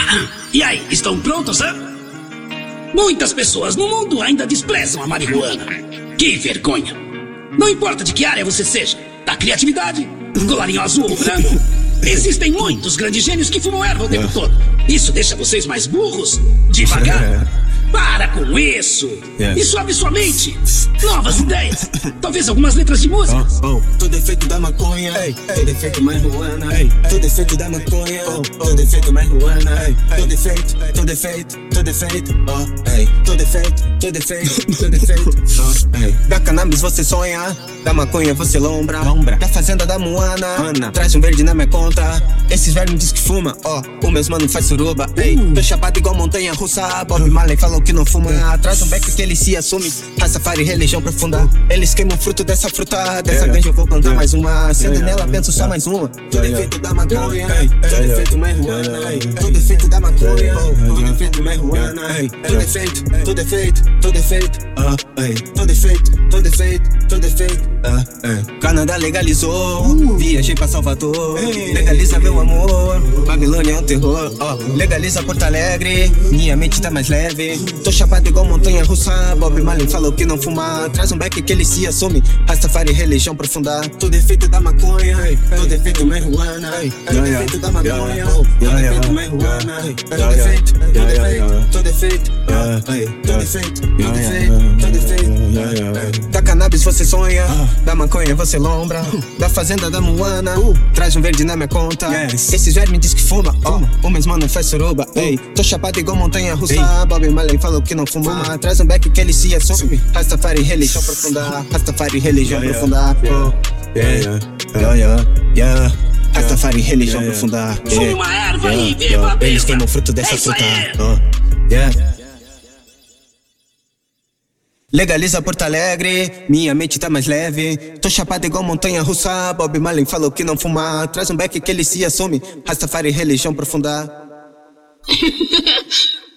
E aí, estão prontos, hã? Muitas pessoas no mundo ainda desprezam a marihuana. Que vergonha! Não importa de que área você seja, da criatividade, colarinho azul ou branco, existem muitos grandes gênios que fumam erva o tempo todo. Isso deixa vocês mais burros? Devagar. Para com isso! Isso abre sua mente! Novas ideias! Talvez algumas letras de música! Todo efeito da maconha, todo efeito marihuana, todo efeito da maconha, todo efeito marihuana, todo efeito, todo efeito, todo efeito, todo efeito, todo efeito, todo efeito. Da cannabis você sonha, da maconha você lombra, da fazenda da Moana, traz um verde na minha conta. Esses vermes diz que fuma, o meus mano faz suruba, tô chapado igual montanha russa. Bob Marley falou que não fuma, traz um beck que ele se assume. Rastafari, religião profunda, eles queimam o fruto dessa fruta. Dessa ganja eu vou plantar mais uma, sendo nela penso só mais uma. Todo efeito da maconha, todo efeito marihuana, todo efeito da maconha, todo efeito marihuana, todo efeito, todo efeito, todo efeito, todo efeito, todo efeito, todo efeito. Canadá legalizou, viajei pra Salvador, legaliza meu amor, Babilônia é um terror, legaliza Porto Alegre, minha mente tá mais leve. Tô chapado igual montanha russa, Bob Marley falou que não fuma, traz um beck que ele se assume. Rastafari, religião profunda, todo efeito da maconha, todo efeito marihuana, todo efeito da maconha, todo efeito marihuana, todo efeito, todo efeito, todo efeito, todo efeito, todo efeito, todo efeito. Da cannabis você sonha, da maconha você lombra, da fazenda da Moana, traz um verde na minha conta. Esses vermes diz que fuma, o meus mano faz suruba, tô chapado igual montanha russa, Bob Marley falou que não fuma, traz um beck que ele se assume. Rastafari, religião profunda, Rastafari, religião profunda. Rastafari, religião profunda. Fume uma erva e viva a vida. Eles queimam o fruto dessa fruta. Legaliza Porto Alegre, minha mente tá mais leve. Tô chapado igual montanha russa, Bob Marley falou que não fuma, traz um beck que ele se assume. Rastafari, religião profunda.